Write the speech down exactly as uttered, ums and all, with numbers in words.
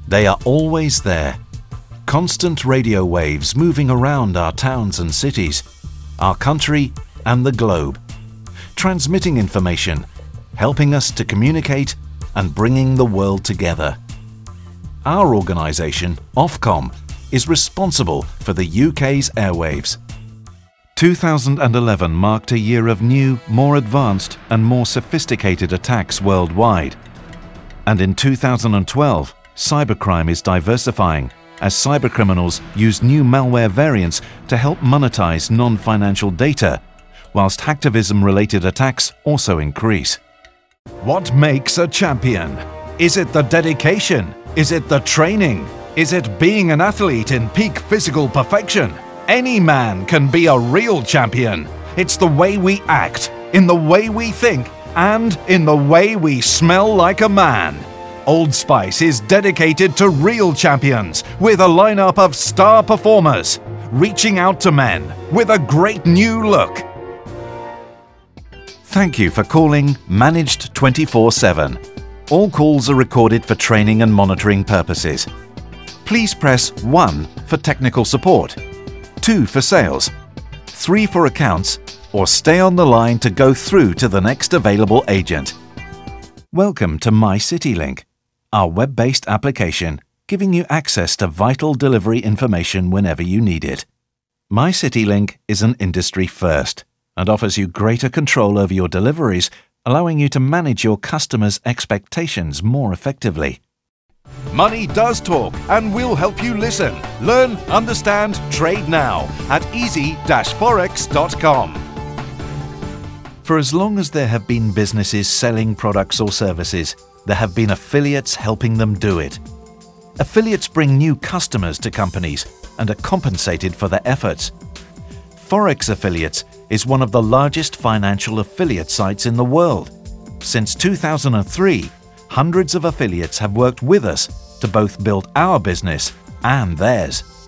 They are always there. Constant radio waves moving around our towns and cities, our country and the globe. Transmitting information, helping us to communicate and bringing the world together. Our organisation, Ofcom, is responsible for the U K's airwaves. two thousand eleven marked a year of new, more advanced and more sophisticated attacks worldwide. And in two thousand twelve, cybercrime is diversifying as cybercriminals use new malware variants to help monetize non-financial data, whilst hacktivism-related attacks also increase. What makes a champion? Is it the dedication? Is it the training? Is it being an athlete in peak physical perfection? Any man can be a real champion. It's the way we act, in the way we think, and in the way we smell like a man. Old Spice is dedicated to real champions with a lineup of star performers, reaching out to men with a great new look. Thank you for calling Managed twenty-four seven. All calls are recorded for training and monitoring purposes. Please press one for technical support, two for sales, three for accounts, or stay on the line to go through to the next available agent. Welcome to MyCityLink, our web-based application giving you access to vital delivery information whenever you need it. MyCityLink is an industry first and offers you greater control over your deliveries, allowing you to manage your customers' expectations more effectively. Money does talk and we'll help you listen. Learn, understand, trade now at easy dash forex dot com. For as long as there have been businesses selling products or services, there have been affiliates helping them do it. Affiliates bring new customers to companies and are compensated for their efforts. Forex Affiliates is one of the largest financial affiliate sites in the world. Since two thousand three, hundreds of affiliates have worked with us to both build our business and theirs.